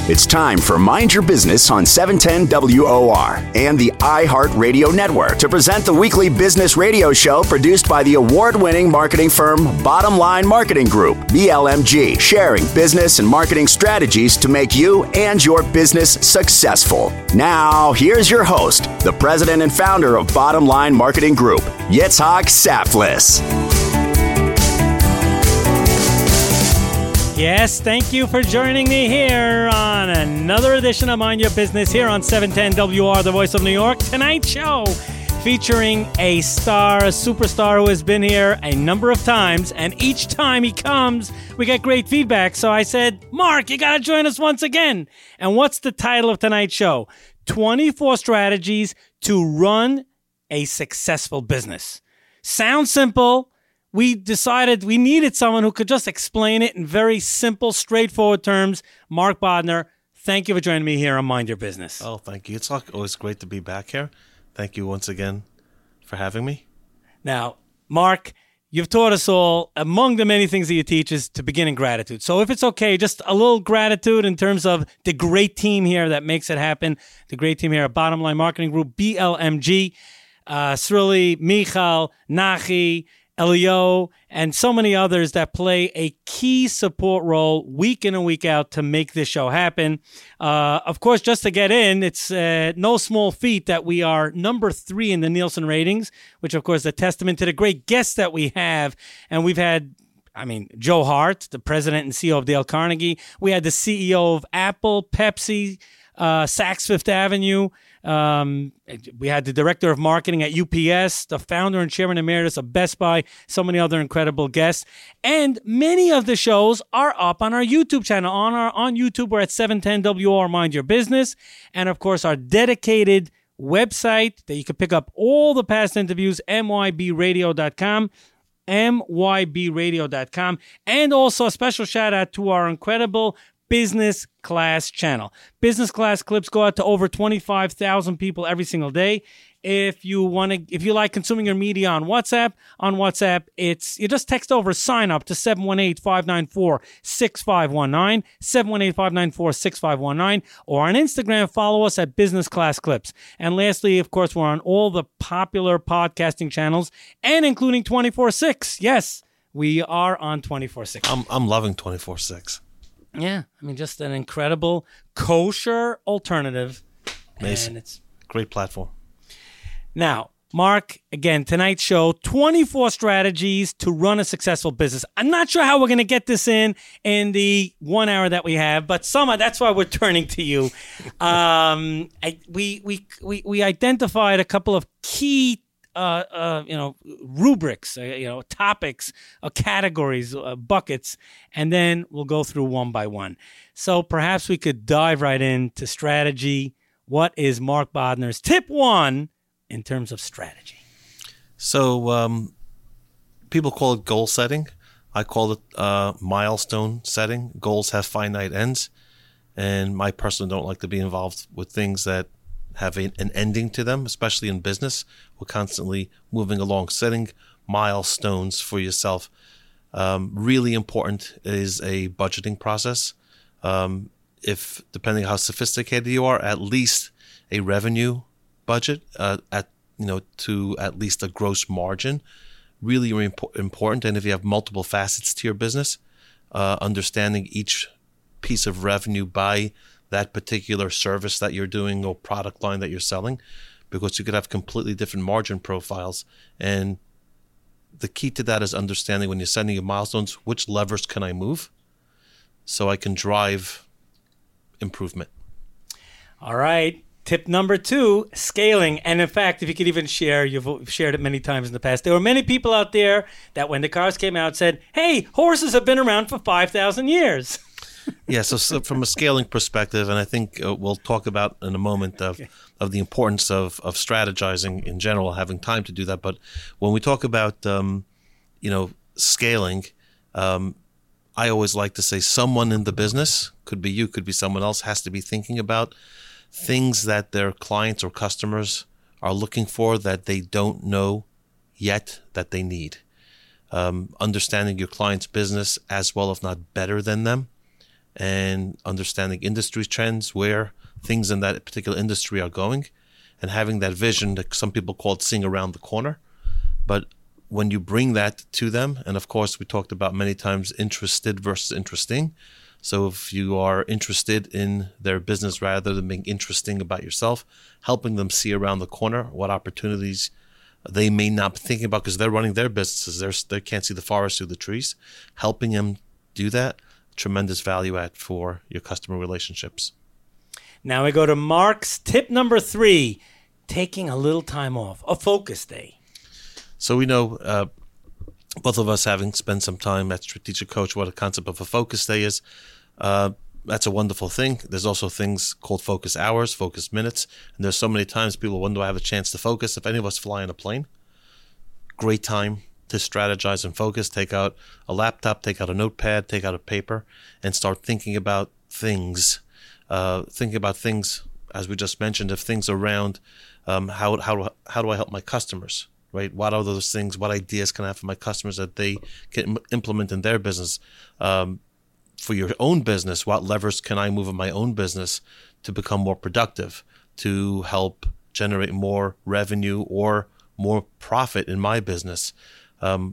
It's time for Mind Your Business on 710 WOR and the iHeartRadio Network to present the weekly business radio show produced by the award-winning marketing firm Bottom Line Marketing Group, BLMG, sharing business and marketing strategies to make you and your business successful. Now, here's your host, the president and founder of Bottom Line Marketing Group, Yitzhak Saftlis. Yes, thank you for joining me here on another edition of Mind Your Business here on 710 WR, the voice of New York. Tonight's show featuring a superstar who has been here a number of times, and each time he comes, we get great feedback. So I said, Mark, you got to join us once again. And what's the title of tonight's show? 24 Strategies to Run a Successful Business. Sounds simple. We decided we needed someone who could just explain it in very simple, straightforward terms. Mark Bodner, thank you for joining me here on Mind Your Business. Oh, thank you. It's always great to be back here. Thank you once again for having me. Now, Mark, you've taught us all, among the many things that you teach, is to begin in gratitude. So if it's okay, just a little gratitude in terms of the great team here that makes it happen, the great team here at Bottom Line Marketing Group, BLMG, Srili, Michal, Nachi, Elio, and so many others that play a key support role week in and week out to make this show happen. Of course, just to get in, it's no small feat that we are number 3 in the Nielsen ratings, which of course is a testament to the great guests that we have. And we've had, Joe Hart, the president and CEO of Dale Carnegie. We had the CEO of Apple, Pepsi, Saks Fifth Avenue. We had the director of marketing at UPS, the founder and chairman emeritus of Best Buy, so many other incredible guests. And many of the shows are up on our YouTube channel. On YouTube, we're at 710 WR Mind Your Business. And of course, our dedicated website that you can pick up all the past interviews, mybradio.com. mybradio.com. And also a special shout out to our incredible Business Class channel. Business Class clips go out to over 25,000 people every single day. If you like consuming your media on WhatsApp, you just text over sign up to 718-594-6519, 718-594-6519, or on Instagram, follow us at Business Class Clips. And lastly, of course, we're on all the popular podcasting channels and including 24/6. Yes, we are on 24/6. I'm loving 24/6. Yeah, just an incredible kosher alternative. Amazing. And it's great platform. Now, Mark, again, tonight's show, 24 strategies to run a successful business. I'm not sure how we're going to get this in the 1 hour that we have, but that's why we're turning to you. We identified a couple of key rubrics, topics, categories, buckets, and then we'll go through one by one. So perhaps we could dive right into strategy. What is Mark Bodner's tip 1 in terms of strategy? So people call it goal setting. I call it milestone setting. Goals have finite ends, and I personally don't like to be involved with things that have an ending to them, especially in business. We're constantly moving along, setting milestones for yourself. Really important is a budgeting process. If depending how sophisticated you are, at least a revenue budget, to at least a gross margin, really important. And if you have multiple facets to your business, understanding each piece of revenue by that particular service that you're doing or product line that you're selling, because you could have completely different margin profiles. And the key to that is understanding when you're setting your milestones, which levers can I move so I can drive improvement. All right. Tip number 2, scaling. And in fact, if you could even share, you've shared it many times in the past. There were many people out there that when the cars came out said, hey, horses have been around for 5,000 years. Yeah, so from a scaling perspective, and I think we'll talk about in a moment of the importance of strategizing in general, having time to do that. But when we talk about scaling, I always like to say someone in the business, could be you, could be someone else, has to be thinking about things that their clients or customers are looking for that they don't know yet that they need. Understanding your client's business as well, if not better than them, and understanding industry trends, where things in that particular industry are going, and having that vision that some people call it seeing around the corner. But when you bring that to them, and of course we talked about many times interested versus interesting. So if you are interested in their business rather than being interesting about yourself, helping them see around the corner what opportunities they may not be thinking about because they're running their businesses. They can't see the forest through the trees. Helping them do that, tremendous value add for your customer relationships. Now we go to Mark's tip number 3, taking a little time off, a focus day. So we know both of us having spent some time at Strategic Coach, what a concept of a focus day is. That's a wonderful thing. There's also things called focus hours, focus minutes. And there's so many times people, when do I have a chance to focus? If any of us fly in a plane, great time to strategize and focus. Take out a laptop, take out a notepad, take out a paper, and start thinking about things. Thinking about things, as we just mentioned, if things around how do I help my customers? Right? What are those things? What ideas can I have for my customers that they can implement in their business? For your own business, what levers can I move in my own business to become more productive, to help generate more revenue or more profit in my business? You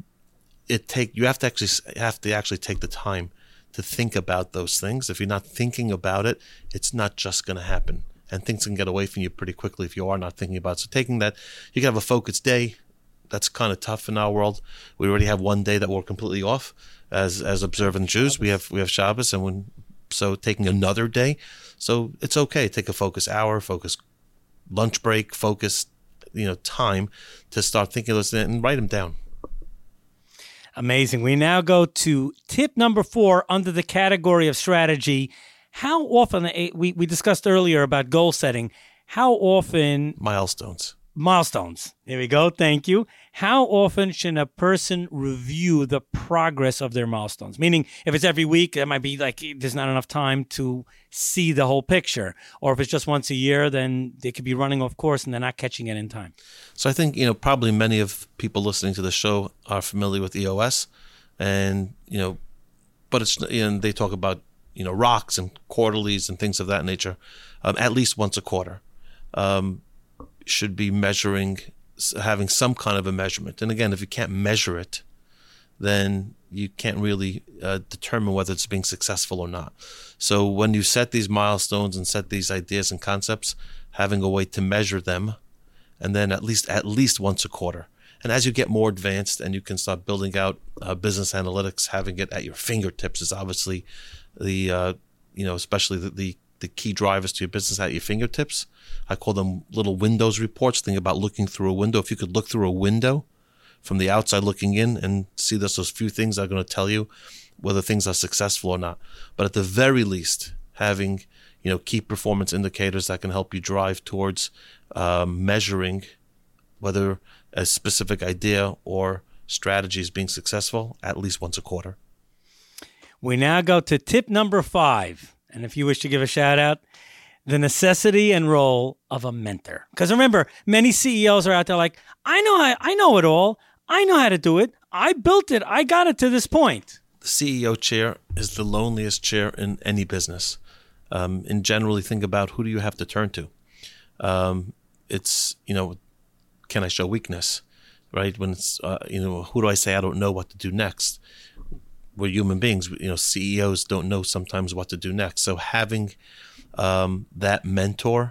have to actually take the time to think about those things. If you're not thinking about it, it's not just going to happen, and things can get away from you pretty quickly if you are not thinking about it. So taking that, you can have a focused day. That's kind of tough in our world. We already have one day that we're completely off as observant Jews. We have Shabbos, so taking another day. So it's okay. Take a focus hour, focus lunch break, focus time to start thinking of those things and write them down. Amazing. We now go to tip number 4 under the category of strategy. How often, we discussed earlier about goal setting. How often... Milestones. There we go. Thank you. How often should a person review the progress of their milestones? Meaning, if it's every week, it might be like there's not enough time to see the whole picture. Or if it's just once a year, then they could be running off course and they're not catching it in time. So I think, probably many of people listening to the show are familiar with EOS. And, but it's, they talk about, rocks and quarterlies and things of that nature, at least once a quarter. Should be measuring, having some kind of a measurement. And again, if you can't measure it, then you can't really determine whether it's being successful or not. So when you set these milestones and set these ideas and concepts, having a way to measure them, and then at least once a quarter. And as you get more advanced and you can start building out business analytics, having it at your fingertips is obviously especially the key drivers to your business at your fingertips. I call them little Windows reports. Think about looking through a window. If you could look through a window from the outside looking in and see those few things that are going to tell you whether things are successful or not. But at the very least, having key performance indicators that can help you drive towards measuring whether a specific idea or strategy is being successful at least once a quarter. We now go to tip number 5. And if you wish to give a shout out, the necessity and role of a mentor. Because remember, many CEOs are out there like, I know it all. I know how to do it. I built it. I got it to this point. The CEO chair is the loneliest chair in any business. And generally think about who do you have to turn to. It's, can I show weakness, right? When it's, who do I say I don't know what to do next? We're human beings. CEOs don't know sometimes what to do next. So having that mentor,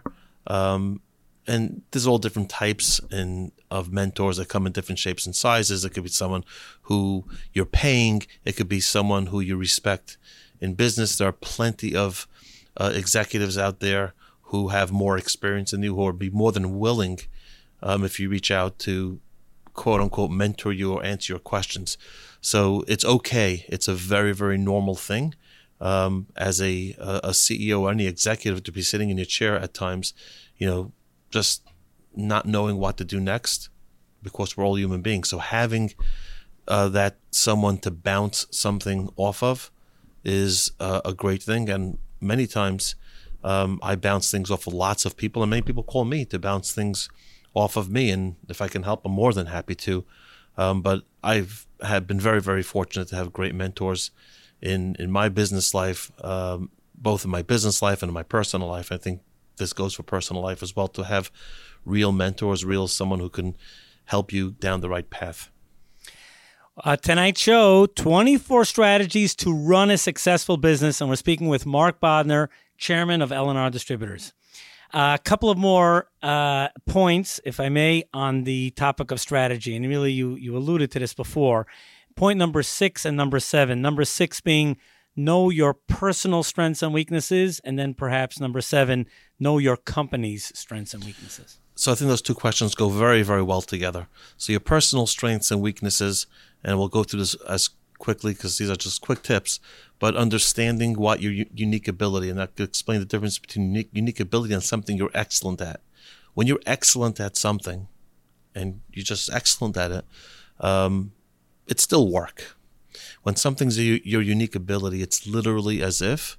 and there's all different types of mentors that come in different shapes and sizes. It could be someone who you're paying. It could be someone who you respect in business. There are plenty of executives out there who have more experience than you, who would be more than willing, if you reach out, to quote unquote mentor you or answer your questions. So it's okay. It's a very, very normal thing as a CEO or any executive to be sitting in your chair at times, just not knowing what to do next, because we're all human beings. So having that someone to bounce something off of is a great thing. And many times I bounce things off of lots of people, and many people call me to bounce things off of me. And if I can help, I'm more than happy to. But I've have been very, very fortunate to have great mentors in my business life, both in my business life and in my personal life. I think this goes for personal life as well, to have real mentors, someone who can help you down the right path. Tonight's show, 24 strategies to run a successful business. And we're speaking with Mark Bodner, chairman of L&R Distributors. A couple of more points, if I may, on the topic of strategy. And really, you alluded to this before. Point number 6 and number 7. Number 6 being know your personal strengths and weaknesses. And then perhaps number 7, know your company's strengths and weaknesses. So I think those two questions go very, very well together. So your personal strengths and weaknesses, and we'll go through this as quickly because these are just quick tips, but understanding what your unique ability, and I could explain the difference between unique ability and something you're excellent at. When you're excellent at something and you're just excellent at it, it's still work. When something's your unique ability, it's literally as if,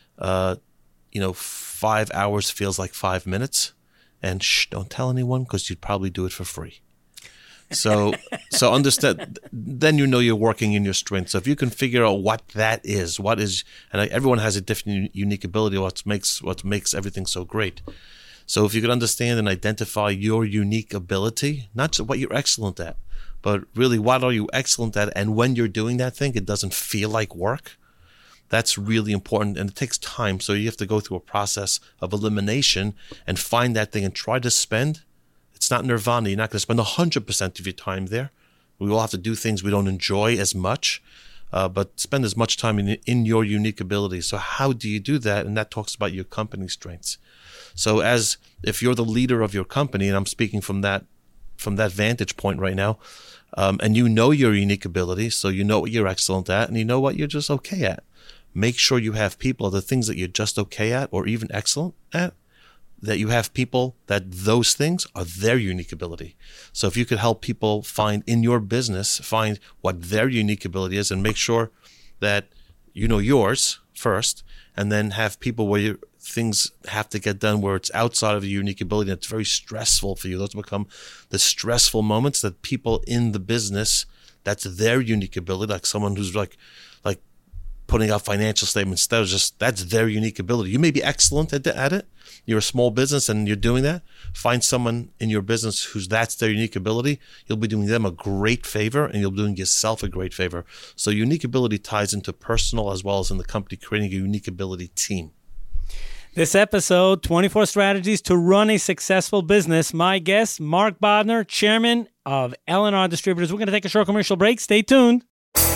5 hours feels like 5 minutes. And don't tell anyone because you'd probably do it for free. So understand, then you're working in your strength. So if you can figure out what is, and everyone has a different unique ability, what makes everything so great. So if you could understand and identify your unique ability, not just what you're excellent at, but really what are you excellent at, and when you're doing that thing, it doesn't feel like work. That's really important, and it takes time. So you have to go through a process of elimination and find that thing and try to spend. It's not nirvana. You're not going to spend 100% of your time there. We all have to do things we don't enjoy as much, but spend as much time in your unique ability. So how do you do that? And that talks about your company strengths. So as if you're the leader of your company, and I'm speaking from that vantage point right now, and you know your unique ability, so you know what you're excellent at, and you know what you're just okay at. Make sure you have people, the things that you're just okay at or even excellent at, that you have people that those things are their unique ability. So if you could help people find what their unique ability is, and make sure that you know yours first, and then have people where things have to get done where it's outside of your unique ability and it's very stressful for you. Those become the stressful moments that people in the business, that's their unique ability, like someone who's like putting out financial statements, that's their unique ability. You may be excellent at it. You're a small business and you're doing that. Find someone in your business that's their unique ability. You'll be doing them a great favor, and you'll be doing yourself a great favor. So unique ability ties into personal as well as in the company, creating a unique ability team. This episode, 24 Strategies to Run a Successful Business. My guest, Mark Bodner, chairman of L&R Distributors. We're going to take a short commercial break. Stay tuned.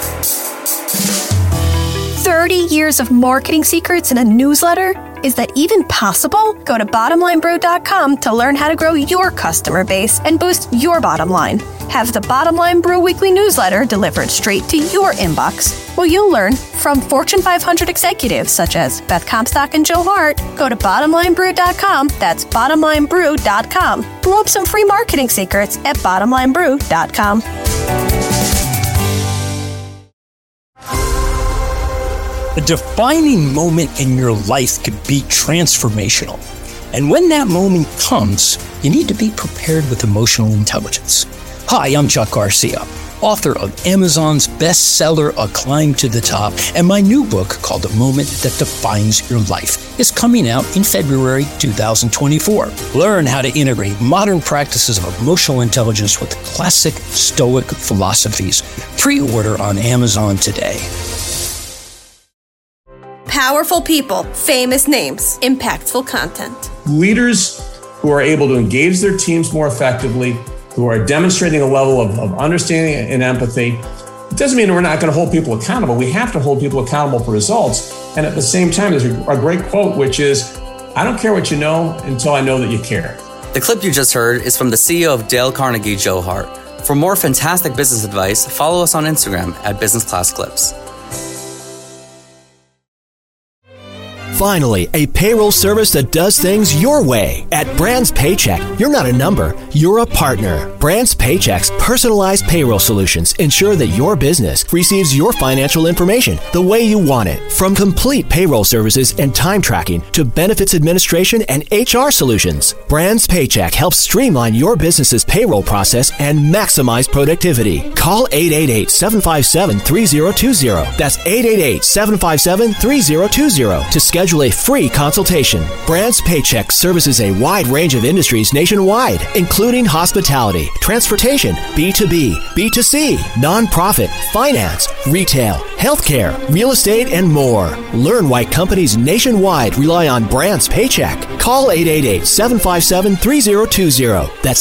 30 years of marketing secrets in a newsletter? Is that even possible? Go to bottomlinebrew.com to learn how to grow your customer base and boost your bottom line. Have the Bottom Line Brew weekly newsletter delivered straight to your inbox. Well, you'll learn from Fortune 500 executives such as Beth Comstock and Joe Hart. Go to bottomlinebrew.com. That's bottomlinebrew.com. Blow up some free marketing secrets at bottomlinebrew.com. A defining moment in your life could be transformational. And when that moment comes, you need to be prepared with emotional intelligence. Hi, I'm Chuck Garcia, author of Amazon's bestseller, A Climb to the Top, and my new book called A Moment That Defines Your Life is coming out in February 2024. Learn how to integrate modern practices of emotional intelligence with classic Stoic philosophies. Pre-order on Amazon today. Powerful people, famous names, impactful content. Leaders who are able to engage their teams more effectively, who are demonstrating a level of understanding and empathy. It doesn't mean we're not going to hold people accountable. We have to hold people accountable for results. And at the same time, there's a great quote, which is, I don't care what you know until I know that you care. The clip you just heard is from the CEO of Dale Carnegie, Joe Hart. For more fantastic business advice, follow us on Instagram at Business Class Clips. Finally, a payroll service that does things your way. At Brands Paycheck, you're not a number, you're a partner. Brands Paycheck's personalized payroll solutions ensure that your business receives your financial information the way you want it, From complete payroll services and time tracking to benefits administration and HR solutions, Brands Paycheck helps streamline your business's payroll process and maximize productivity. Call 888-757-3020. That's 888-757-3020 to schedule a free consultation. Brands Paycheck services a wide range of industries nationwide, including hospitality, transportation, B2B, B2C, nonprofit, finance, retail, healthcare, real estate, and more. Learn why companies nationwide rely on Brands Paycheck. Call 888-757-3020. That's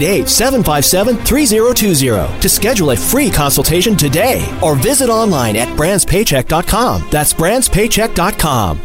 888-757-3020 to schedule a free consultation today or visit online at brandspaycheck.com. That's brandspaycheck.com.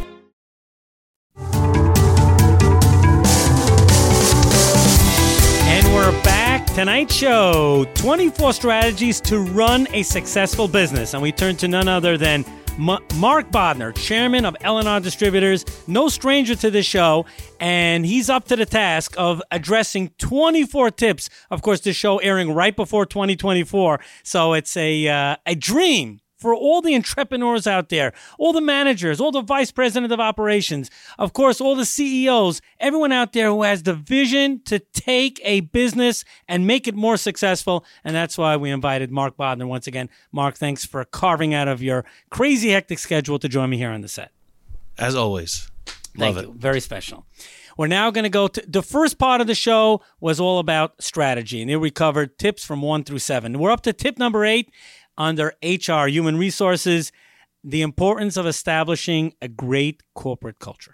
And we're back. Tonight's show, 24 strategies to run a successful business. And we turn to none other than Mark Bodner, chairman of L&R Distributors, no stranger to this show, and he's up to the task of addressing 24 tips. Of course, this show airing right before 2024, so it's a dream for all the entrepreneurs out there, all the managers, all the vice president of operations, of course, all the CEOs, everyone out there who has the vision to take a business and make it more successful. And that's why we invited Mark Bodner once again. Mark, thanks for carving out of your crazy hectic schedule to join me here on the set. As always. Love it. Very special. We're now going to go to the first part of the show was all about strategy. And here we covered tips from 1 through 7. We're up to tip number 8. Under HR, human resources, the importance of establishing a great corporate culture.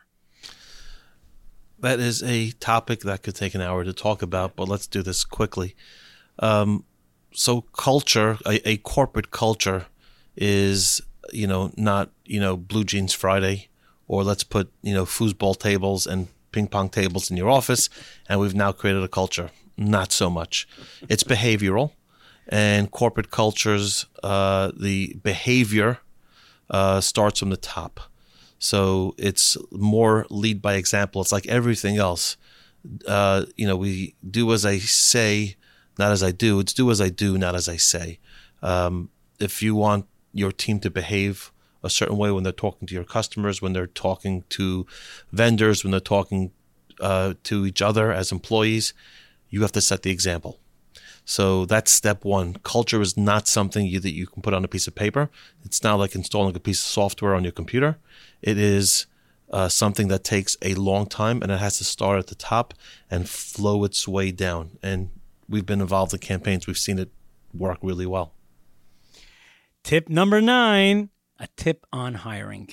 That is a topic that could take an hour to talk about, but let's do this quickly. So culture, a corporate culture is, not, Blue Jeans Friday, or let's put, foosball tables and ping pong tables in your office, and we've now created a culture. Not so much. It's behavioral. And corporate cultures, the behavior starts from the top. So it's more lead by example. It's like everything else. We do as I say, not as I do. It's do as I do, not as I say. If you want your team to behave a certain way when they're talking to your customers, when they're talking to vendors, when they're talking to each other as employees, you have to set the example. So that's step one. Culture is not something that you can put on a piece of paper. It's not like installing a piece of software on your computer. It is something that takes a long time, and it has to start at the top and flow its way down. And we've been involved in campaigns. We've seen it work really well. Tip number 9, a tip on hiring.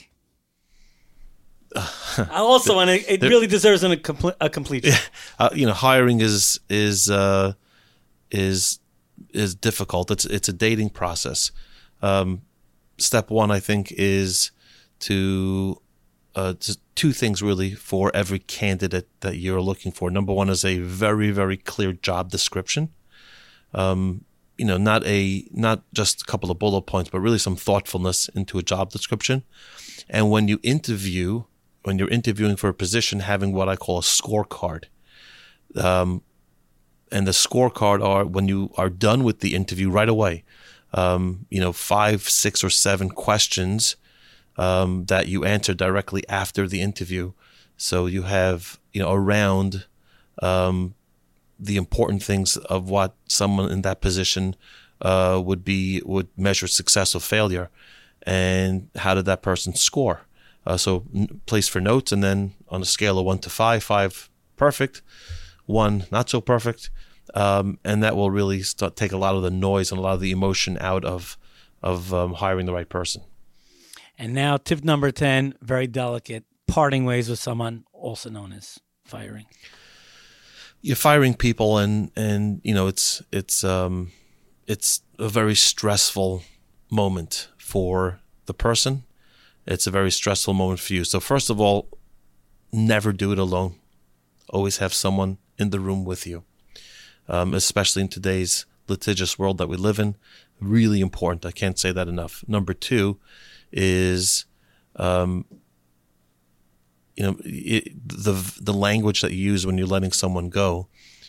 Also, and it really deserves a complete. Hiring is difficult. It's a dating process. Step one, I think, is to just 2 things really for every candidate that you're looking for. Number one is a very, very clear job description. Not just a couple of bullet points, but really some thoughtfulness into a job description. And when you're interviewing for a position, having what I call a scorecard. And the scorecard are when you are done with the interview right away, 5, 6, or 7 questions that you answer directly after the interview. So you have, around the important things of what someone in that position would measure success or failure, and how did that person score. So place for notes, and then on a scale of 1 to 5, 5 perfect, 1 not so perfect. And that will really take a lot of the noise and a lot of the emotion out of hiring the right person. And now tip number 10, very delicate, parting ways with someone, also known as firing. You're firing people, and it's a very stressful moment for the person. It's a very stressful moment for you. So first of all, never do it alone. Always have someone in the room with you. Especially in today's litigious world that we live in, really important. I can't say that enough. Number 2 is, the language that you use when you're letting someone go,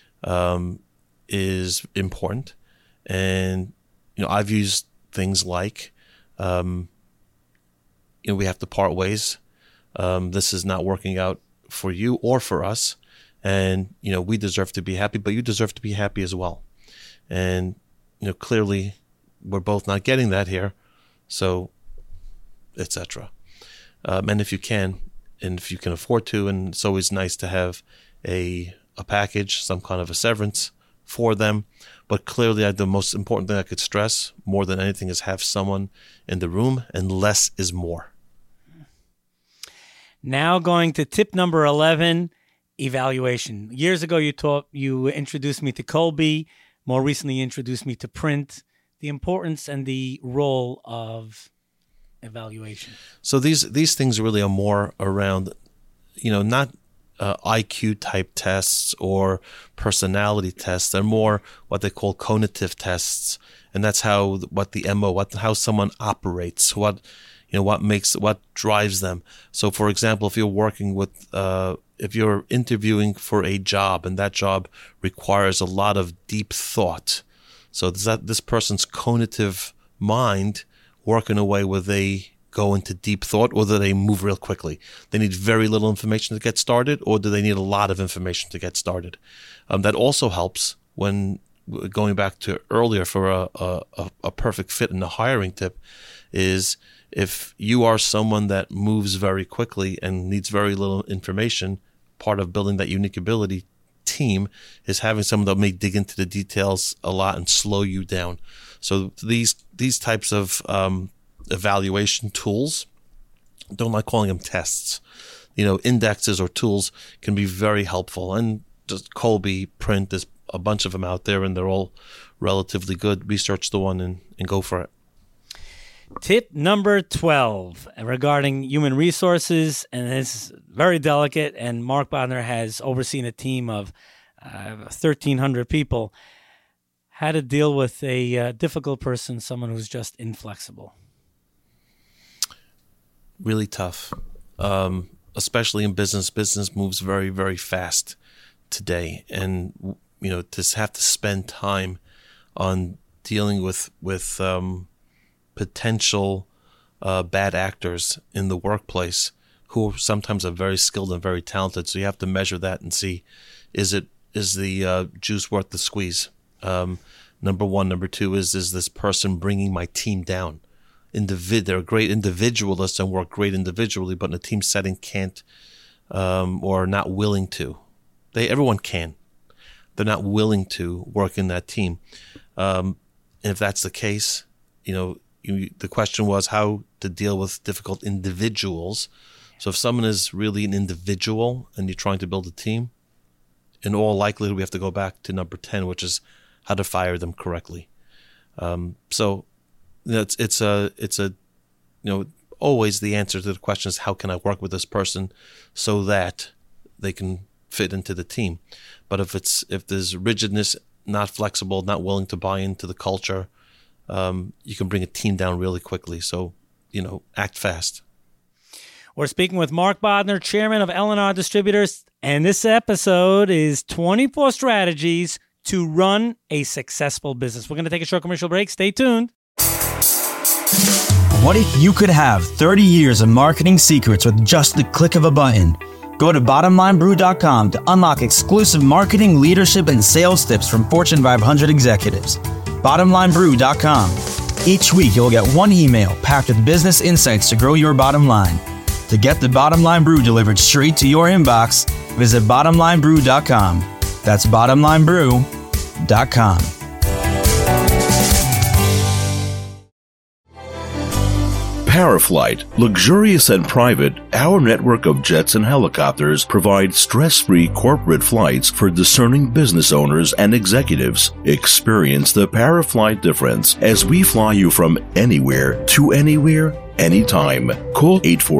is important. And, I've used things like, we have to part ways. This is not working out for you or for us. And, we deserve to be happy, but you deserve to be happy as well. And, clearly we're both not getting that here. So, etc. And if you can, and if you can afford to, and it's always nice to have a package, some kind of a severance for them. But clearly, the most important thing I could stress more than anything is have someone in the room, and less is more. Now going to tip number 11, evaluation. Years ago, you introduced me to Kolbe. More recently, you introduced me to Print. The importance and the role of evaluation. So these things really are more around, not IQ type tests or personality tests. They're more what they call cognitive tests, and that's how how someone operates, what drives them. So, for example, if you're working with, if you're interviewing for a job and that job requires a lot of deep thought, so this person's cognitive mind working away where they go into deep thought, or do they move real quickly? They need very little information to get started, or do they need a lot of information to get started? That also helps when going back to earlier for a perfect fit in the hiring tip is if you are someone that moves very quickly and needs very little information, part of building that unique ability team is having someone that may dig into the details a lot and slow you down. So these types of evaluation tools, don't like calling them tests, indexes or tools can be very helpful. And just Kolbe, Print, there's a bunch of them out there and they're all relatively good. Research the one and go for it. Tip number 12 regarding human resources, and this is very delicate, and Mark Bodner has overseen a team of 1,300 people. How to deal with a difficult person, someone who's just inflexible. Really tough, especially in business. Business moves very, very fast today, and to have to spend time on dealing with potential bad actors in the workplace who sometimes are very skilled and very talented. So you have to measure that and see, is the juice worth the squeeze? Number one. Number two is this person bringing my team down? They're great individualists and work great individually, but in a team setting can't or not willing to. Everyone can. They're not willing to work in that team. And if that's the case, the question was how to deal with difficult individuals. So if someone is really an individual and you're trying to build a team, in all likelihood, we have to go back to number 10, which is how to fire them correctly. So it's always the answer to the question is how can I work with this person so that they can fit into the team. But if there's rigidness, not flexible, not willing to buy into the culture, you can bring a team down really quickly. So, act fast. We're speaking with Mark Bodner, chairman of L&R Distributors, and this episode is 24 strategies to run a successful business. We're going to take a short commercial break. Stay tuned. What if you could have 30 years of marketing secrets with just the click of a button? Go to bottomlinebrew.com to unlock exclusive marketing, leadership, and sales tips from Fortune 500 executives. bottomlinebrew.com. Each week, you'll get one email packed with business insights to grow your bottom line. To get the Bottom Line Brew delivered straight to your inbox, visit bottomlinebrew.com. That's bottomlinebrew.com. Paraflight, luxurious and private, our network of jets and helicopters provide stress-free corporate flights for discerning business owners and executives. Experience the Paraflight difference as we fly you from anywhere to anywhere, anytime. Call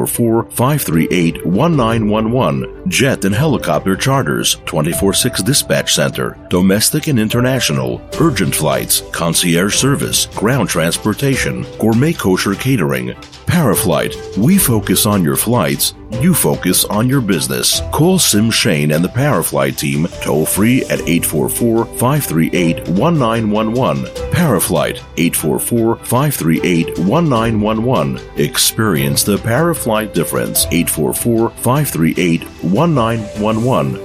844-538-1911. Jet and helicopter charters, 24/6 dispatch center, domestic and international, urgent flights, concierge service, ground transportation, gourmet kosher catering. Paraflight, we focus on your flights, you focus on your business. Call Sim Shane and the Powerfly team toll free at 844-538-1911. Powerflight 844-538-1911. Experience the Powerflight difference. 844-538-1911.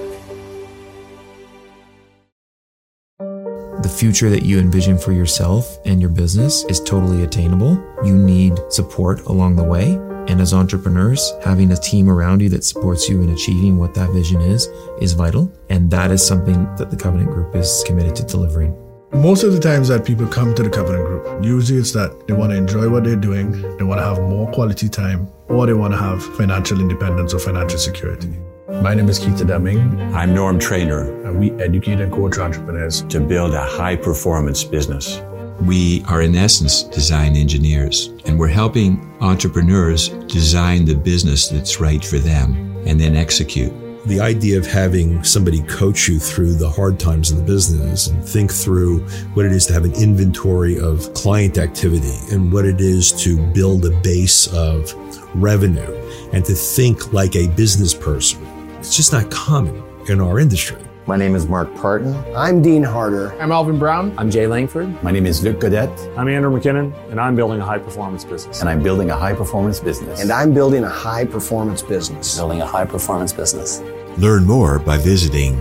The future that you envision for yourself and your business is totally attainable. You need support along the way. And as entrepreneurs, having a team around you that supports you in achieving what that vision is vital. And that is something that the Covenant Group is committed to delivering. Most of the times that people come to the Covenant Group, usually it's that they want to enjoy what they're doing, they want to have more quality time, or they want to have financial independence or financial security. My name is Keith Deming. I'm Norm Trainer. And we educate and coach entrepreneurs to build a high-performance business. We are, in essence, design engineers, and we're helping entrepreneurs design the business that's right for them and then execute. The idea of having somebody coach you through the hard times in the business and think through what it is to have an inventory of client activity and what it is to build a base of revenue and to think like a business person. It's just not common in our industry. My name is Mark Parton. I'm Dean Harder. I'm Alvin Brown. I'm Jay Langford. My name is Luc Godet. I'm Andrew McKinnon, and I'm building a high-performance business. And I'm building a high-performance business. And I'm building a high-performance business. Building a high-performance business. Learn more by visiting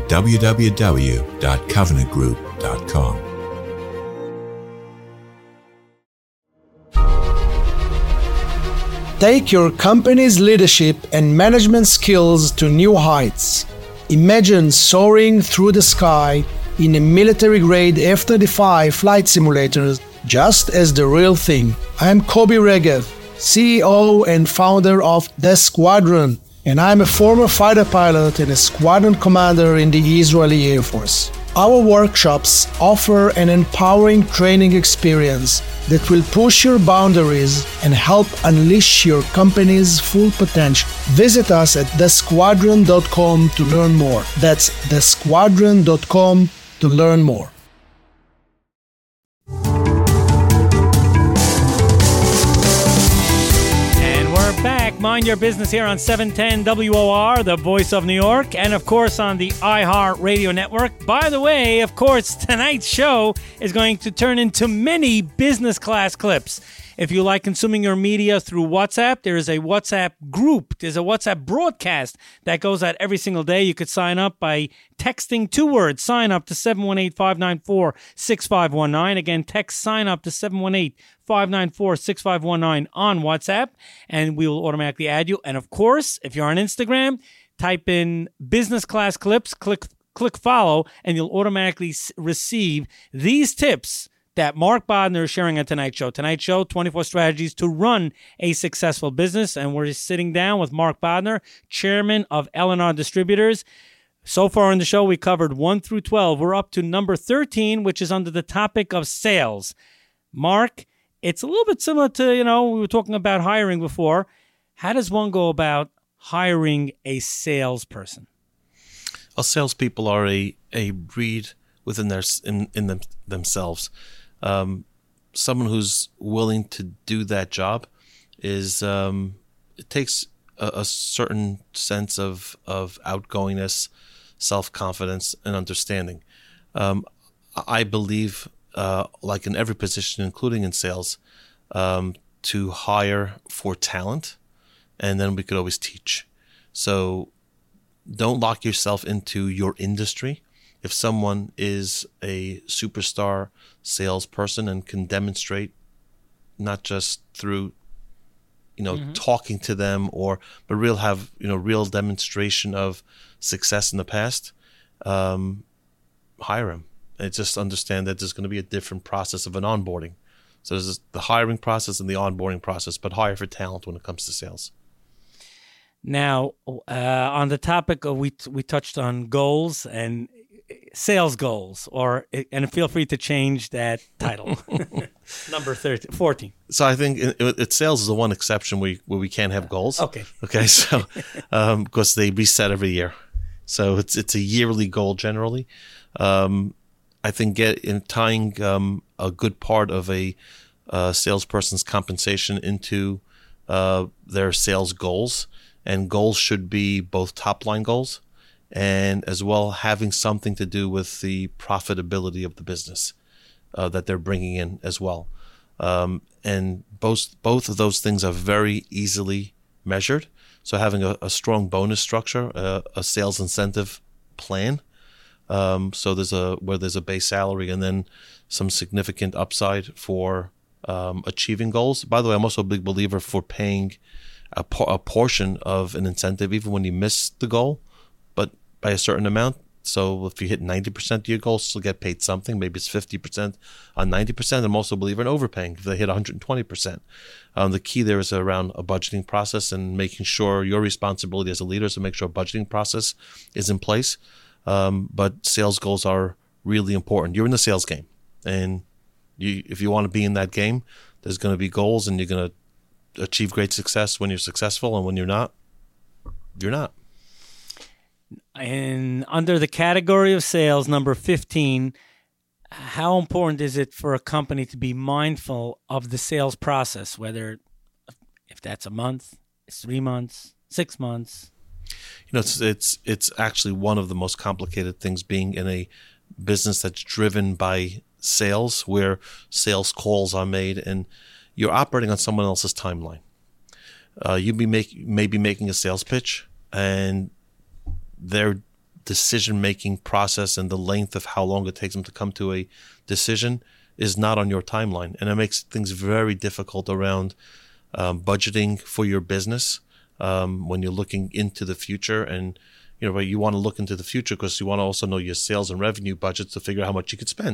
www.covenantgroup.com. Take your company's leadership and management skills to new heights. Imagine soaring through the sky in a military-grade F-35 flight simulators just as the real thing. I'm Kobe Regev, CEO and founder of The Squadron, and I'm a former fighter pilot and a squadron commander in the Israeli Air Force. Our workshops offer an empowering training experience that will push your boundaries and help unleash your company's full potential. Visit us at thesquadron.com to learn more. That's thesquadron.com to learn more. Back, Mind Your Business here on 710 WOR, the voice of New York, and of course on the iHeart Radio Network. By the way, of course, tonight's show is going to turn into many business class clips. If you like consuming your media through WhatsApp, there is a WhatsApp group. There's a WhatsApp broadcast that goes out every single day. You could sign up by texting 2 words, sign up to 718-594-6519. Again, text sign up to 718-594-6519 on WhatsApp, and we will automatically add you. And of course, if you're on Instagram, type in business class clips, click follow, and you'll automatically receive these tips that Mark Bodner is sharing on Tonight's Show. Tonight's Show, 24 strategies to run a successful business. And we're sitting down with Mark Bodner, chairman of L&R Distributors. So far in the show, we covered 1 through 12. We're up to number 13, which is under the topic of sales. Mark, it's a little bit similar to, we were talking about hiring before. How does one go about hiring a salesperson? Well, salespeople are a breed within themselves. Someone who's willing to do that job is it takes a certain sense of outgoingness, self-confidence, and understanding. I believe, like in every position, including in sales, to hire for talent, and then we could always teach. So don't lock yourself into your industry. If someone is a superstar salesperson and can demonstrate, not just through, talking to them but real demonstration of success in the past, hire them. And just understand that there's going to be a different process of an onboarding. So there's the hiring process and the onboarding process, but hire for talent when it comes to sales. Now, on the topic of we touched on goals and sales goals, and feel free to change that title. Number 14. So I think sales is the one exception where we can't have goals. Okay. So because they reset every year, so it's a yearly goal generally. I think tying a good part of a salesperson's compensation into their sales goals and goals should be both top line goals and as well having something to do with the profitability of the business that they're bringing in as well. And both of those things are very easily measured. So having a strong bonus structure, a sales incentive plan. So there's a base salary and then some significant upside for achieving goals. By the way, I'm also a big believer for paying a portion of an incentive even when you miss the goal, but by a certain amount. So if you hit 90% of your goals, you'll get paid something. Maybe it's 50% on 90%. I'm also a believer in overpaying if they hit 120%. The key there is around a budgeting process and making sure your responsibility as a leader is to make sure a budgeting process is in place. But sales goals are really important. You're in the sales game, and if you want to be in that game, there's going to be goals, and you're going to achieve great success when you're successful, and when you're not, you're not. And under the category of sales, number 15, how important is it for a company to be mindful of the sales process, whether if that's a month, it's 3 months, 6 months? You know, it's actually one of the most complicated things being in a business that's driven by sales, where sales calls are made and you're operating on someone else's timeline. You may be making a sales pitch, and their decision-making process and the length of how long it takes them to come to a decision is not on your timeline. And it makes things very difficult around budgeting for your business when you're looking into the future. And, you know, you want to look into the future because you want to also know your sales and revenue budgets to figure out how much you could spend.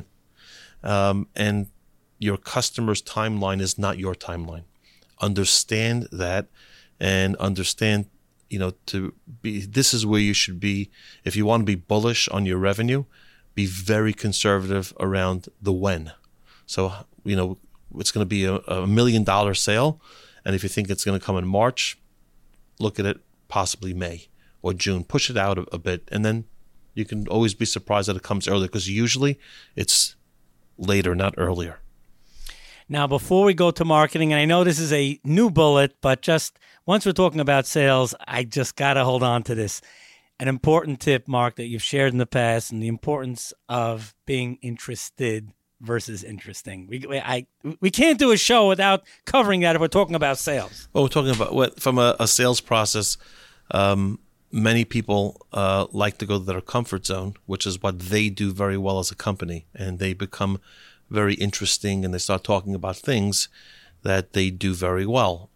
And your customer's timeline is not your timeline. Understand that, and understand, you know, this is where you should be. If you want to be bullish on your revenue, be very conservative around the when. So, you know, it's going to be a $1 million sale. And if you think it's going to come in March, look at it possibly May or June. Push it out a bit. And then you can always be surprised that it comes earlier, because usually it's later, not earlier. Now, before we go to marketing, and I know this is a new bullet, but just once we're talking about sales, I just got to hold on to this. An important tip, Mark, that you've shared in the past, and the importance of being interested versus interesting. We can't do a show without covering that if we're talking about sales. Well, we're talking about from a sales process. Many people like to go to their comfort zone, which is what they do very well as a company, and they become very interesting, and they start talking about things that they do very well.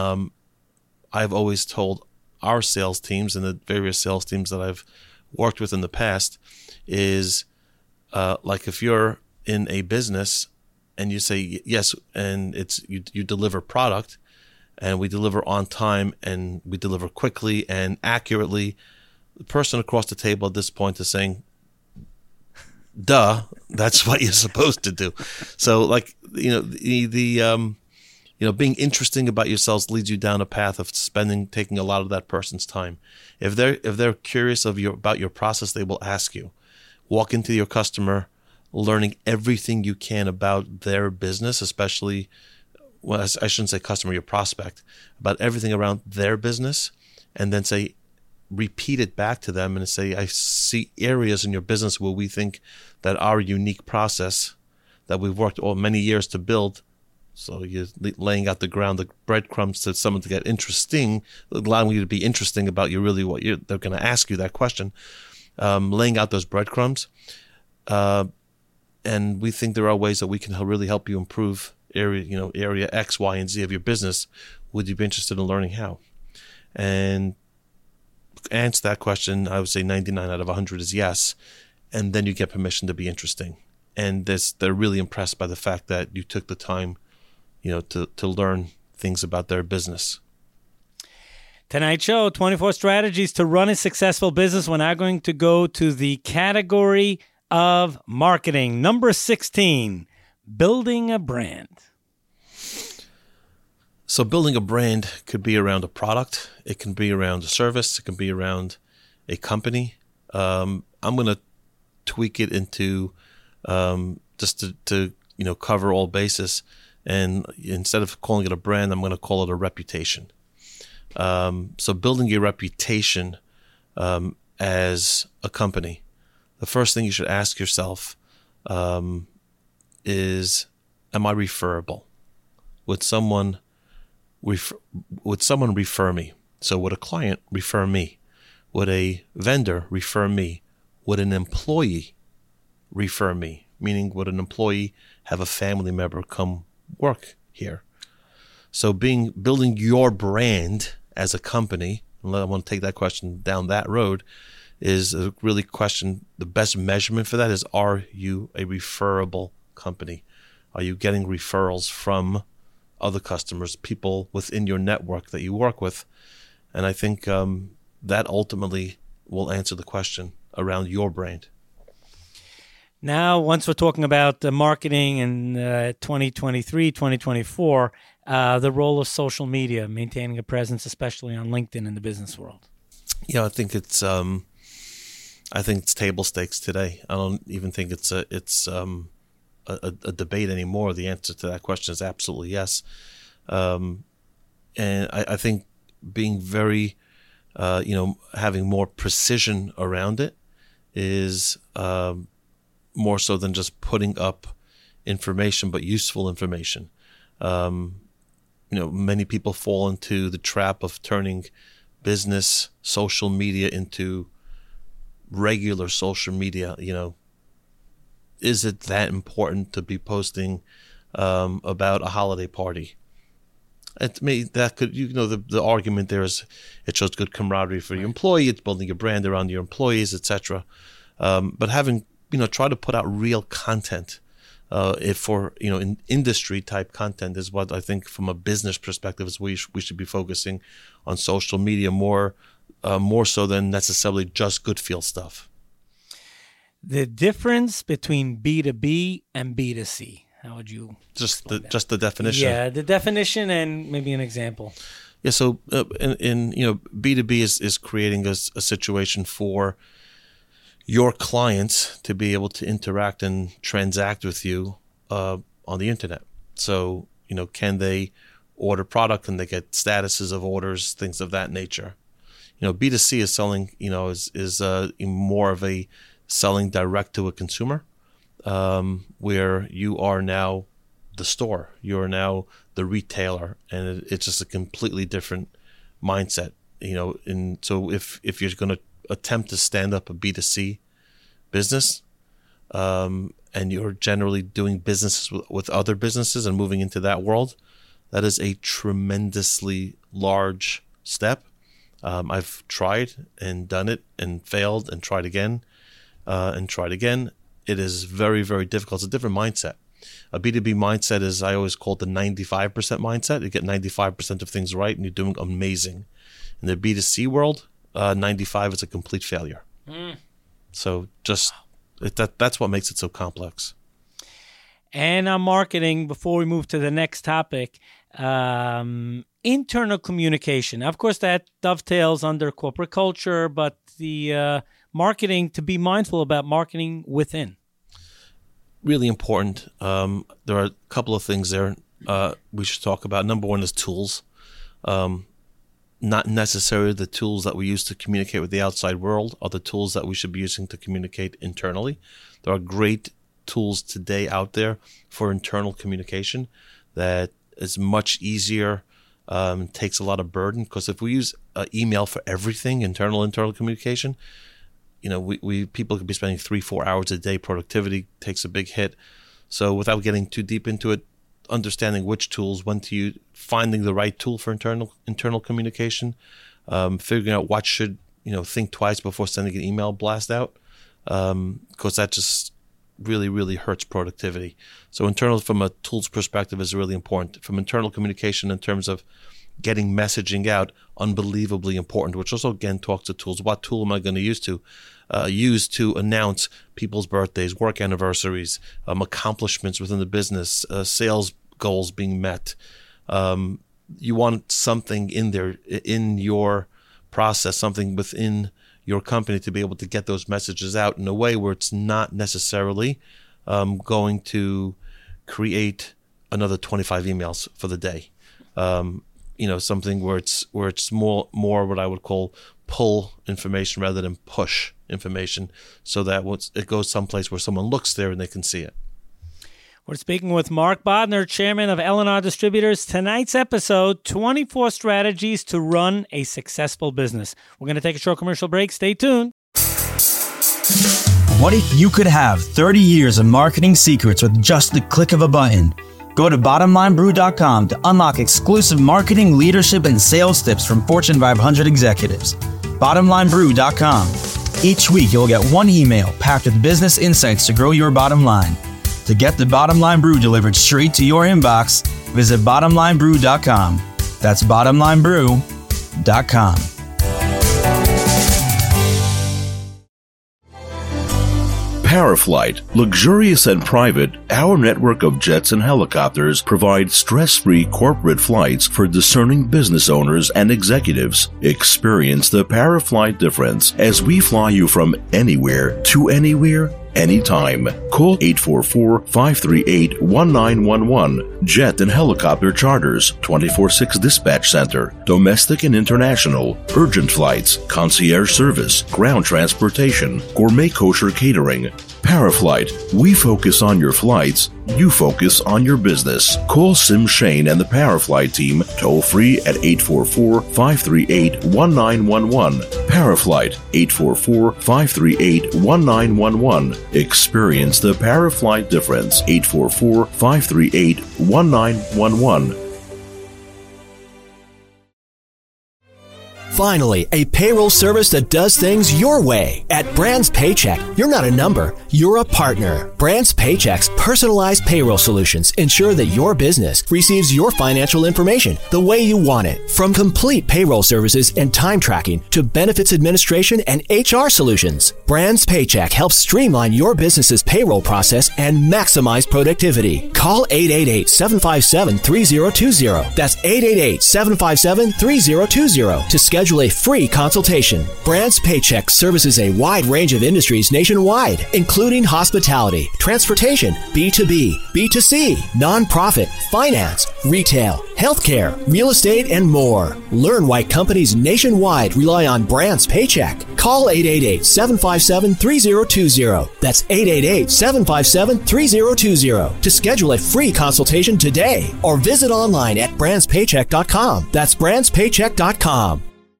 I've always told our sales teams and the various sales teams that I've worked with in the past is like if you're in a business and you say yes, and it's you deliver product, and we deliver on time, and we deliver quickly and accurately, the person across the table at this point is saying, duh, that's what you're supposed to do. So, like, you know, being interesting about yourselves leads you down a path of taking a lot of that person's time. If they're curious about your process, they will ask you. Walk into your customer, learning everything you can about their business, especially, well, I shouldn't say customer, your prospect, about everything around their business, and then repeat it back to them and say, I see areas in your business where we think that our unique process that we've worked many years to build. So you're laying out the breadcrumbs to someone to get interesting, allowing you to be interesting about they're going to ask you that question, laying out those breadcrumbs. And we think there are ways that we can really help you improve area X, Y, and Z of your business. Would you be interested in learning how? And answer that question, I would say 99 out of 100 is yes. And then you get permission to be interesting. And they're really impressed by the fact that you took the time, to learn things about their business. Tonight's show, 24 strategies to run a successful business. We're now going to go to the category of marketing. Number 16, building a brand. So building a brand could be around a product. It can be around a service. It can be around a company. I'm going to tweak it into just to cover all bases. And instead of calling it a brand, I'm going to call it a reputation. So building your reputation as a company, the first thing you should ask yourself is, am I referable? Would someone refer me? So would a client refer me? Would a vendor refer me? Would an employee refer me? Meaning, would an employee have a family member come work here? So building your brand as a company, and I want to take that question down that road, is a really question. The best measurement for that is, are you a referable company? Are you getting referrals from other customers, people within your network that you work with? And I think that ultimately will answer the question around your brand. Now, once we're talking about the marketing in 2023, 2024, the role of social media, maintaining a presence, especially on LinkedIn in the business world. Yeah, I think it's table stakes today. I don't even think it's a debate anymore. The answer to that question is absolutely yes. And I think being very, having more precision around it is more so than just putting up information, but useful information. Many people fall into the trap of turning business social media into regular social media. Is it that important to be posting about a holiday party? To me, that could, the argument there is it shows good camaraderie for your employee, it's building your brand around your employees, etc. But having, try to put out real content, in industry type content is what I think from a business perspective is we should be focusing on social media more so than necessarily just good feel stuff. The difference between B2B and B2C. How would you just the definition? Yeah, the definition and maybe an example. Yeah, so in B2B is creating a situation for your clients to be able to interact and transact with you on the internet. So can they order product? Can they get statuses of orders, things of that nature? B2C is selling. Is more of a selling direct to a consumer. Where you are now the store, you are now the retailer, and it's just a completely different mindset, And so if you're going to attempt to stand up a B2C business, and you're generally doing business with other businesses and moving into that world, that is a tremendously large step. I've tried and done it and failed and tried again and tried again. It is very, very difficult. It's a different mindset. A B2B mindset is, I always call it the 95% mindset. You get 95% of things right and you're doing amazing. In the B2C world, 95 is a complete failure. So that's what makes it so complex. And on marketing, before we move to the next topic, internal communication. Of course, that dovetails under corporate culture, but the marketing, to be mindful about marketing within. Really important. There are a couple of things there we should talk about. Number one is tools. Not necessarily the tools that we use to communicate with the outside world are the tools that we should be using to communicate internally. There are great tools today out there for internal communication that is much easier, takes a lot of burden, because if we use email for everything, internal communication, we people could be spending 3-4 hours a day. Productivity takes a big hit. So without getting too deep into it, understanding which tools, when to use, finding the right tool for internal communication, figuring out what should think twice before sending an email blast out, because that just really, really hurts productivity. So internal, from a tools perspective, is really important. From internal communication in terms of getting messaging out, unbelievably important, which also again talks to tools. What tool am I going to use to announce people's birthdays, work anniversaries, accomplishments within the business, sales goals being met? You want something in there, in your process, something within your company to be able to get those messages out in a way where it's not necessarily going to create another 25 emails for the day. something where it's more what I would call pull information rather than push information, so that once it goes someplace where someone looks there and they can see it. We're speaking with Mark Bodner, chairman of L&R Distributors. Tonight's episode, 24 strategies to run a successful business. We're going to take a short commercial break. Stay tuned. What if you could have 30 years of marketing secrets with just the click of a button? Go to bottomlinebrew.com to unlock exclusive marketing, leadership, and sales tips from Fortune 500 executives. Bottomlinebrew.com. Each week, you'll get one email packed with business insights to grow your bottom line. To get the Bottom Line Brew delivered straight to your inbox, visit bottomlinebrew.com. That's bottomlinebrew.com. Paraflight, luxurious and private, our network of jets and helicopters provide stress-free corporate flights for discerning business owners and executives. Experience the Paraflight difference as we fly you from anywhere to anywhere, anytime. Call 844-538-1911. Jet and helicopter charters, 24/6 dispatch center, domestic and international, urgent flights, concierge service, ground transportation, gourmet kosher catering. Paraflight, we focus on your flights, you focus on your business. Call Sim Shane and the Paraflight team toll free at 844-538-1911. Paraflight, 844-538-1911. Experience the Paraflight difference. 844-538-1911. Finally, a payroll service that does things your way. At Brands Paycheck, you're not a number, you're a partner. Brands Paycheck's personalized payroll solutions ensure that your business receives your financial information the way you want it. From complete payroll services and time tracking to benefits administration and HR solutions, Brands Paycheck helps streamline your business's payroll process and maximize productivity. Call 888-757-3020. That's 888-757-3020 to schedule a free consultation. Brands Paycheck services a wide range of industries nationwide, including hospitality, transportation, B2B, B2C, nonprofit, finance, retail, healthcare, real estate, and more. Learn why companies nationwide rely on Brands Paycheck. Call 888-757-3020. That's 888-757-3020 to schedule a free consultation today or visit online at brandspaycheck.com. That's brandspaycheck.com.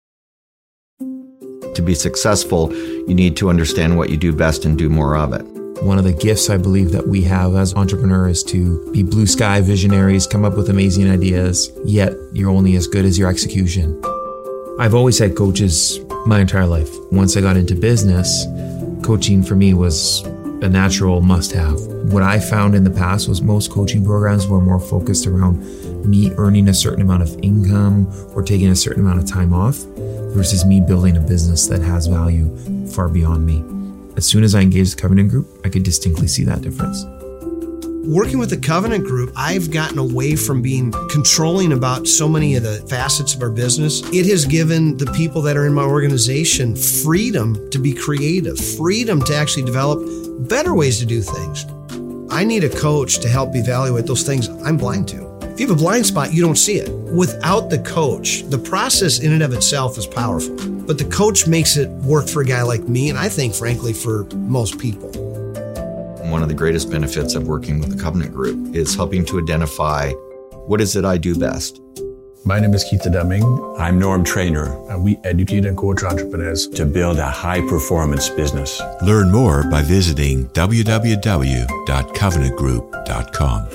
To be successful, you need to understand what you do best and do more of it. One of the gifts I believe that we have as entrepreneurs is to be blue sky visionaries, come up with amazing ideas, yet you're only as good as your execution. I've always had coaches my entire life. Once I got into business, coaching for me was a natural must-have. What I found in the past was most coaching programs were more focused around me earning a certain amount of income or taking a certain amount of time off versus me building a business that has value far beyond me. As soon as I engaged the Covenant Group, I could distinctly see that difference. Working with the Covenant Group, I've gotten away from being controlling about so many of the facets of our business. It has given the people that are in my organization freedom to be creative, freedom to actually develop better ways to do things. I need a coach to help evaluate those things I'm blind to. If you have a blind spot, you don't see it. Without the coach, the process in and of itself is powerful, but the coach makes it work for a guy like me, and I think, frankly, for most people. One of the greatest benefits of working with the Covenant Group is helping to identify what is it I do best. My name is Keith Deming. I'm Norm Trainer. And we educate and coach entrepreneurs to build a high-performance business. Learn more by visiting www.covenantgroup.com.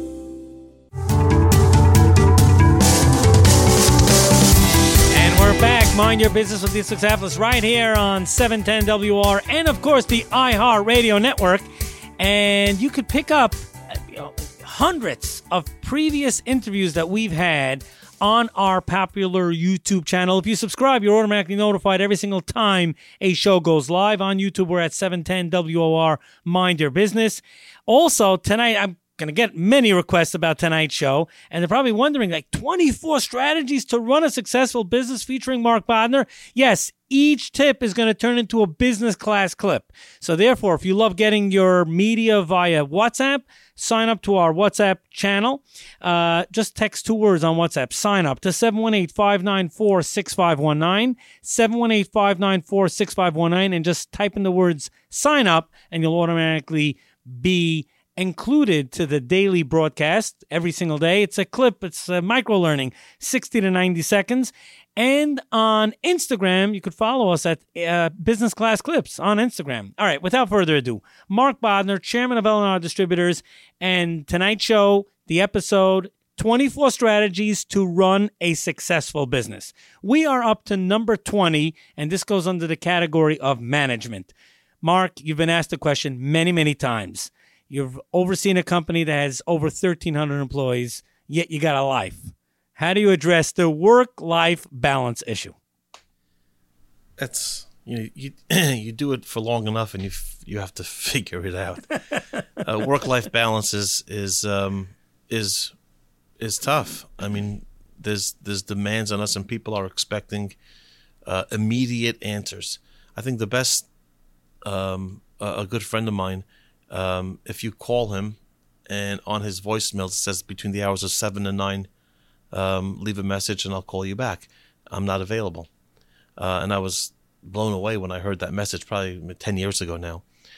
Mind Your Business with the Successful right here on 710 WR and, of course, the iHeart Radio Network. And you could pick up hundreds of previous interviews that we've had on our popular YouTube channel. If you subscribe, you're automatically notified every single time a show goes live on YouTube. We're at 710 WOR Mind Your Business. Also, tonight I'm going to get many requests about tonight's show, and they're probably wondering, like, 24 strategies to run a successful business featuring Mark Bodner. Yes, each tip is going to turn into a business class clip. So therefore, if you love getting your media via WhatsApp, sign up to our WhatsApp channel. Just text 2 words on WhatsApp. Sign up to 718-594-6519, 718-594-6519, and just type in the words sign up, and you'll automatically be included to the daily broadcast every single day. It's a clip. It's micro-learning, 60 to 90 seconds. And on Instagram, you could follow us at Business Class Clips on Instagram. All right, without further ado, Mark Bodner, chairman of L&R Distributors, and tonight's show, the episode, 24 Strategies to Run a Successful Business. We are up to number 20, and this goes under the category of management. Mark, you've been asked the question many, many times. You've overseen a company that has over 1,300 employees, yet you got a life. How do you address the work-life balance issue? That's you do it for long enough, and you have to figure it out. Work-life balance is tough. I mean, there's demands on us, and people are expecting immediate answers. I think the best, a good friend of mine, if you call him, and on his voicemail it says between the hours of 7 and 9. Leave a message and I'll call you back. I'm not available. And I was blown away when I heard that message, probably 10 years ago now.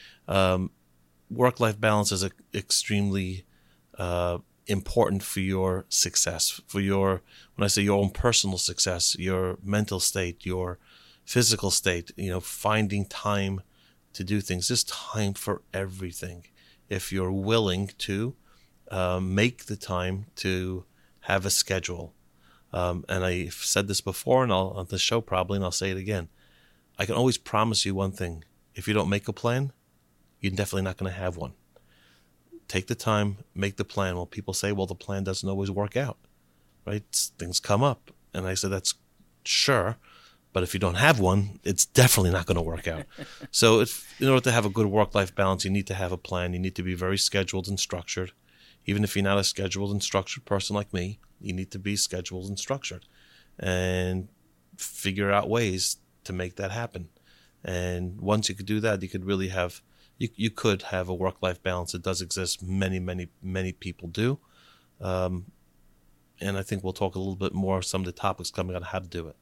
Work-life balance is extremely important for your success, when I say your own personal success, your mental state, your physical state, finding time to do things. There's time for everything. If you're willing to make the time to have a schedule. And I've said this before, and I'll on the show probably, and I'll say it again. I can always promise you one thing. If you don't make a plan, you're definitely not going to have one. Take the time, make the plan. Well, people say, well, the plan doesn't always work out, right? Things come up. And I said, that's sure. But if you don't have one, it's definitely not going to work out. So in order to have a good work-life balance, you need to have a plan. You need to be very scheduled and structured. Even if you're not a scheduled and structured person like me, you need to be scheduled and structured and figure out ways to make that happen. And once you could do that, you could really have, you could have a work-life balance. It does exist. Many, many, many people do. And I think we'll talk a little bit more, some of the topics coming on how to do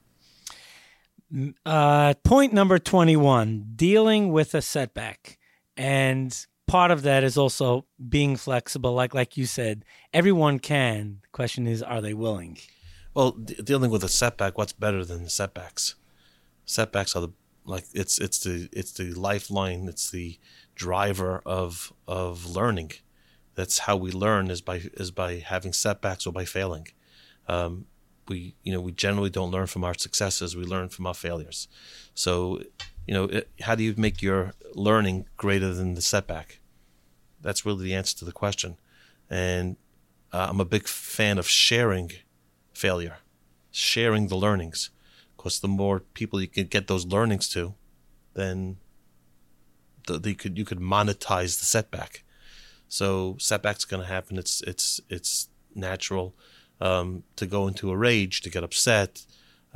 it. Point number 21, dealing with a setback. And part of that is also being flexible. Like you said, everyone can. The question is, are they willing? Well, dealing with a setback, what's better than the setbacks? Setbacks are it's the lifeline. It's the driver of learning. That's how we learn is by having setbacks or by failing. We generally don't learn from our successes. We learn from our failures. So, how do you make your learning greater than the setback? That's really the answer to the question. And I'm a big fan of sharing failure, sharing the learnings, because the more people you can get those learnings to, then you could monetize the setback. So setback's going to happen. It's natural to go into a rage, to get upset.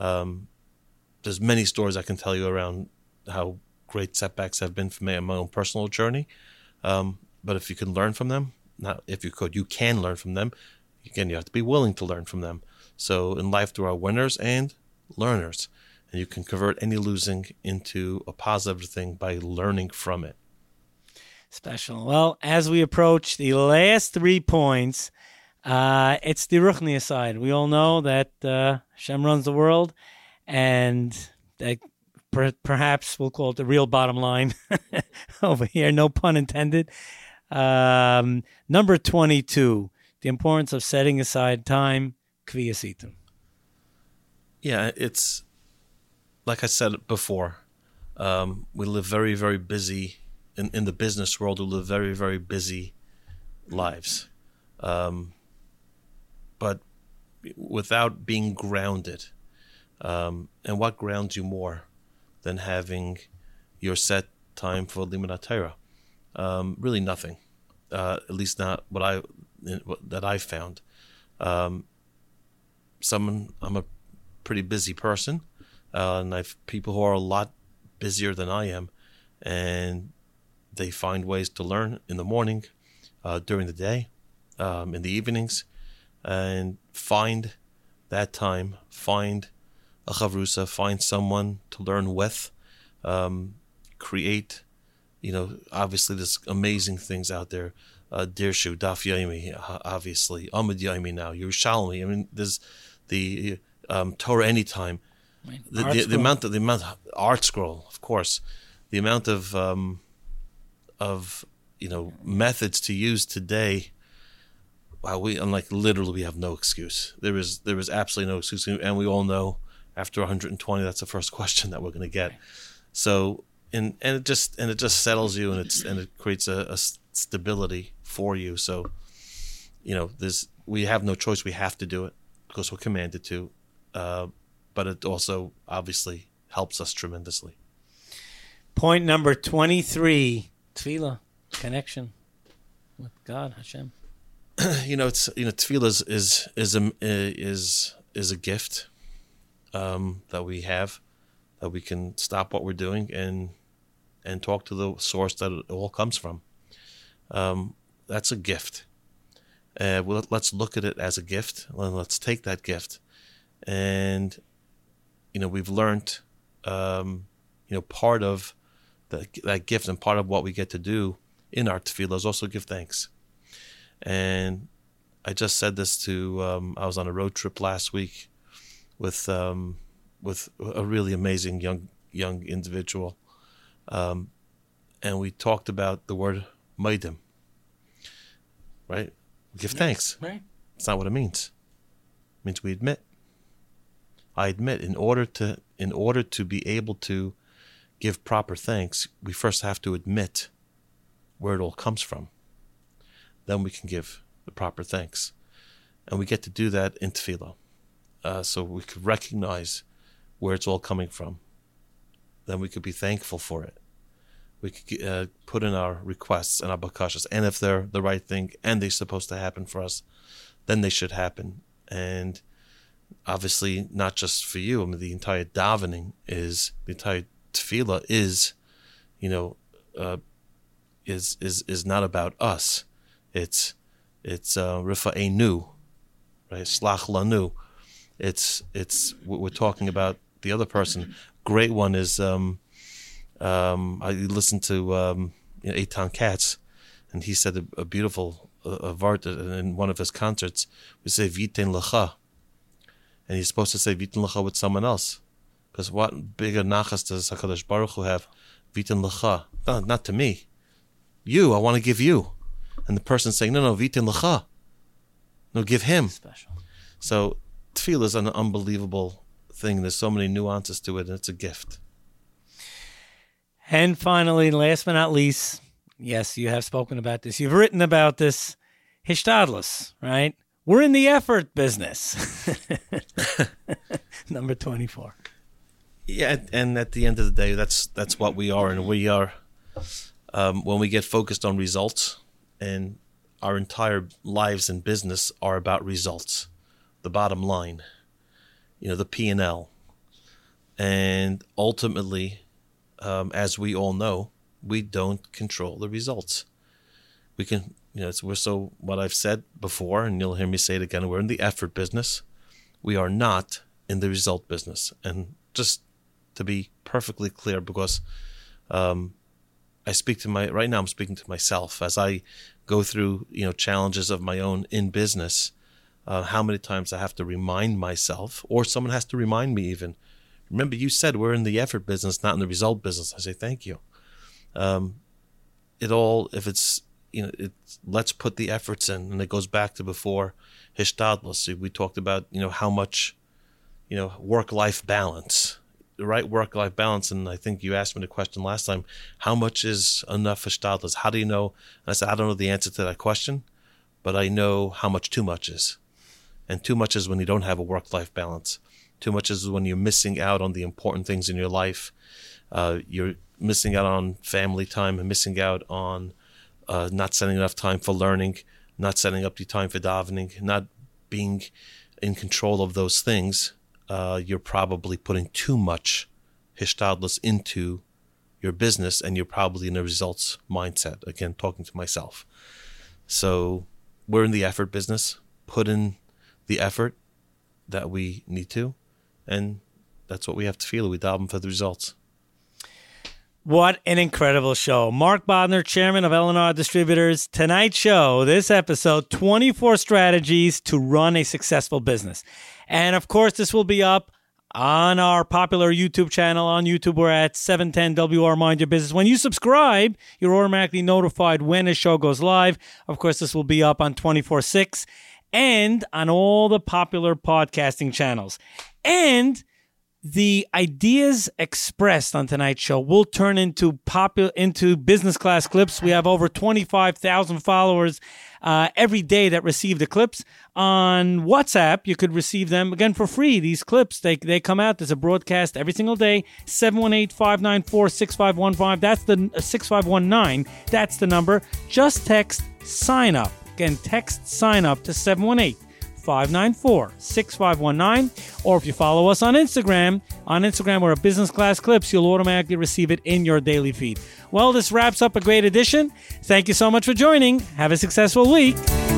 There's many stories I can tell you around how great setbacks have been for me on my own personal journey. But if you can learn from them, you can learn from them. Again, you have to be willing to learn from them. So in life, there are winners and learners. And you can convert any losing into a positive thing by learning from it. Special. Well, as we approach the last 3 points, it's the Ruchniya side. We all know that Hashem runs the world, and that perhaps we'll call it the real bottom line over here. No pun intended. Number 22, the importance of setting aside time, kviyasitum. Yeah, it's like I said before. We live very, very busy in the business world. We live very, very busy lives, but without being grounded. And what grounds you more than having your set time for Limud HaTorah? Really nothing. at least not that I found. I'm a pretty busy person, and I've people who are a lot busier than I am, and they find ways to learn in the morning, during the day, in the evenings, and find that time, find a chavrusa, find someone to learn with, create, obviously there's amazing things out there. Dirshu, Daf Yomi, obviously, Amud Yomi now, Yerushalmi. I mean, there's the Torah Anytime, the amount of Art Scroll, of course, the amount of methods to use today. Wow, we have no excuse. There is absolutely no excuse, and we all know after 120, that's the first question that we're going to get. So, and it just settles you, and it creates a stability for you. So, we have no choice. We have to do it because we're commanded to. But it also obviously helps us tremendously. Point number 23: tefillah, connection with God, Hashem. Tefillah is a gift that we have, that we can stop what we're doing and talk to the source that it all comes from. That's a gift. Let's look at it as a gift. Let's take that gift, and we've learned, part of that gift and part of what we get to do in our tefillah is also give thanks. And I just said this to I was on a road trip last week with a really amazing young individual, and we talked about the word maidim. Right? Give thanks. Right. It's not what it means. It means we admit. I admit, in order to be able to give proper thanks, we first have to admit where it all comes from. Then we can give the proper thanks. And we get to do that in tefillah. So we could recognize where it's all coming from. Then we could be thankful for it. We could put in our requests and our bakashas, and if they're the right thing and they're supposed to happen for us, then they should happen. And obviously, not just for you. I mean, the entire davening the entire tefillah is not about us. It's rifa'enu, right? Slach lanu. It's we're talking about the other person. Great one is I listened to Eitan Katz, and he said a beautiful vart in one of his concerts. We say Viten Lecha, and he's supposed to say Viten Lecha with someone else, because what bigger nachas does Hakadosh Baruch Hu have? Viten Lecha, no, not to me. You, I want to give you, and the person saying no, Viten Lecha, no, give him. Special. So tefillah is an unbelievable thing. There's so many nuances to it, and it's a gift. And finally, last but not least, yes, you have spoken about this. You've written about this. Hishtadlus, right? We're in the effort business. Number 24. Yeah, and at the end of the day, that's what we are. And we are, when we get focused on results, and our entire lives in business are about results, the bottom line, the P&L. And ultimately, as we all know, we don't control the results. We can, what I've said before, and you'll hear me say it again, we're in the effort business. We are not in the result business. And just to be perfectly clear, because right now I'm speaking to myself as I go through, challenges of my own in business, how many times I have to remind myself, or someone has to remind me even, remember you said we're in the effort business, not in the result business. I say, thank you. Let's put the efforts in, and it goes back to before Hishtadlus. We talked about, how much, work-life balance, the right work-life balance. And I think you asked me the question last time, how much is enough Hishtadlus? How do you know? And I said, I don't know the answer to that question, but I know how much too much is. And too much is when you don't have a work-life balance. Too much is when you're missing out on the important things in your life. You're missing out on family time and missing out on not setting enough time for learning, not setting up the time for davening, not being in control of those things, you're probably putting too much hishtadlus into your business, and you're probably in a results mindset. Again, talking to myself. So we're in the effort business. Put in the effort that we need to, and that's what we have to feel. We daven for the results. What an incredible show. Mark Bodner, chairman of L&R Distributors. Tonight's show, this episode, 24 strategies to run a successful business. And of course, this will be up on our popular YouTube channel. On YouTube, we're at 710 WR Mind Your Business. When you subscribe, you're automatically notified when a show goes live. Of course, this will be up on 24/6 and on all the popular podcasting channels. And the ideas expressed on tonight's show will turn into business class clips. We have over 25,000 followers every day that receive the clips. On WhatsApp, you could receive them, again, for free. These clips, they come out. There's a broadcast every single day. 718-594-6515. That's the 6519. That's the number. Just text sign up. Again, text sign up to 718-594-6519. Or if you follow us on Instagram, we're at Business Class Clips. You'll automatically receive it in your daily feed. Well, this wraps up a great edition. Thank you so much for joining. Have a successful week.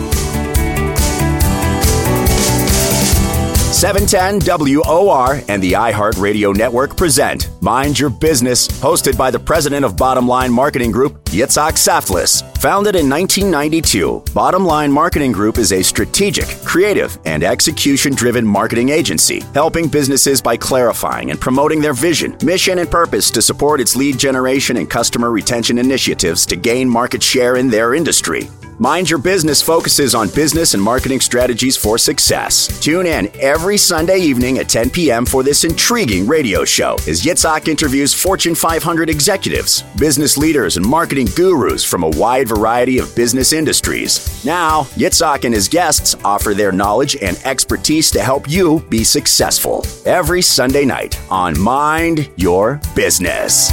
710 WOR and the iHeartRadio Network present Mind Your Business, hosted by the president of Bottom Line Marketing Group, Yitzhak Saflis. Founded in 1992, Bottom Line Marketing Group is a strategic, creative, and execution-driven marketing agency, helping businesses by clarifying and promoting their vision, mission, and purpose to support its lead generation and customer retention initiatives to gain market share in their industry. Mind Your Business focuses on business and marketing strategies for success. Tune in every Sunday evening at 10 p.m. for this intriguing radio show as Yitzhak interviews Fortune 500 executives, business leaders, and marketing gurus from a wide variety of business industries. Now, Yitzhak and his guests offer their knowledge and expertise to help you be successful. Every Sunday night on Mind Your Business.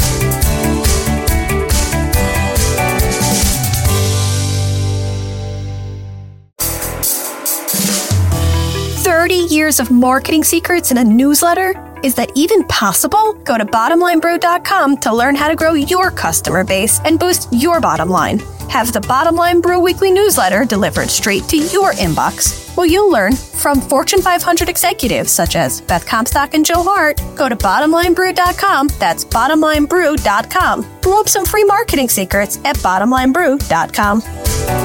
Years of marketing secrets in a newsletter? Is that even possible? Go to bottomlinebrew.com to learn how to grow your customer base and boost your bottom line. Have the Bottom Line Brew weekly newsletter delivered straight to your inbox. Well, you'll learn from Fortune 500 executives such as Beth Comstock and Joe Hart. Go to bottomlinebrew.com. That's bottomlinebrew.com. Blow up some free marketing secrets at bottomlinebrew.com.